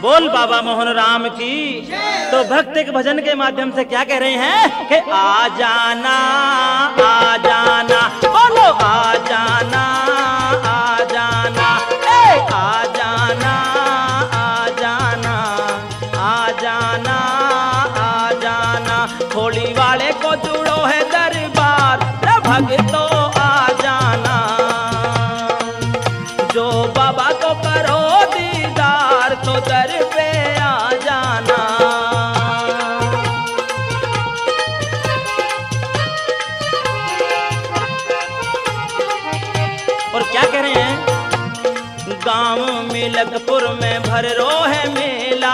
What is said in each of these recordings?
बोल बाबा मोहन राम की। तो भक्त एक भजन के माध्यम से क्या कह रहे हैं कि आ जाना बोलो आ जाना आ जाना आ जाना आ जाना आ जाना आ जाना होली वाले को जुड़ो है दरबार भक्तों आ जाना जो बाबा को करो दीदार तो दर पे आ जाना। और क्या कह रहे हैं गांव मिलकपुर में भर रो है मेला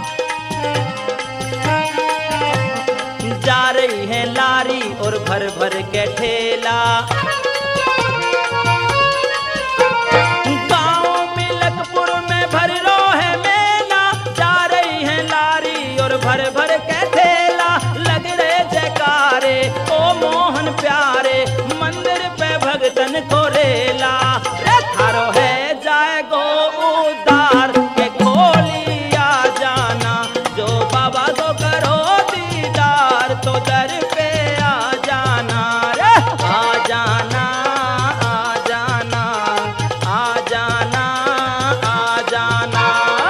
जा रही है लारी और भर भर के ठेला भर भर के ठेला लग रहे जयकारे ओ मोहन प्यारे मंदिर पे भगतन को रेला थारो है जाए गो उदार के खोली आ जाना जो बाबा को करो दीदार तो दर पे आ जाना रे आ जाना आ जाना आ जाना आ जाना।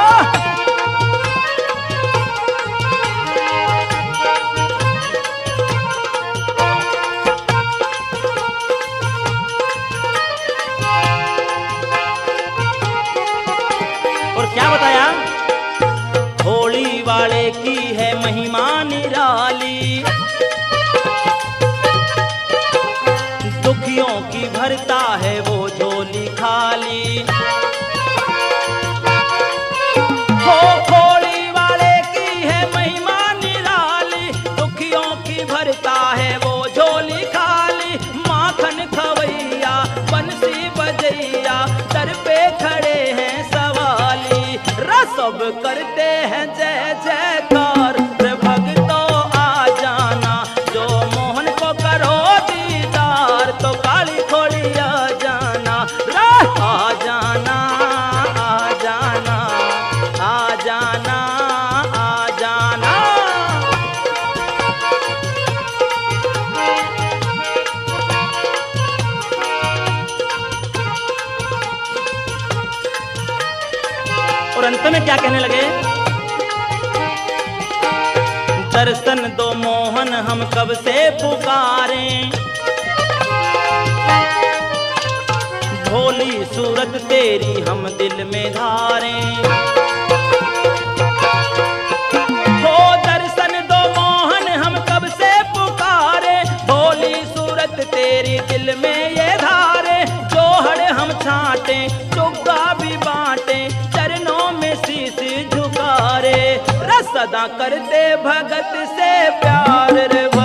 क्या बताया होली वाले की है महिमा निराली दुखियों की भरता है वो झोली खाली हो होली वाले की है महिमा निराली दुखियों की भरता है वो झोली खाली माखन खवैया बंसी बजैया दर पे खड़े हैं सब करते हैं जय जयकार भक्तों आ जाना जो मोहन को करो दीदार तो काली खोली आ जाना आ जाना आ जाना आ जाना आ जाना। और अंत में क्या कहने लगे दर्शन दो मोहन हम कब से पुकारें भोली सूरत तेरी हम दिल में धारें हो दर्शन दो मोहन हम कब से पुकारे भोली सूरत तेरी दिल में ये धारे जोहड़ हम छाटे चुग्गा भी बांटे चरणों में शीश झुकारे सदा करते भगत से प्यार रे।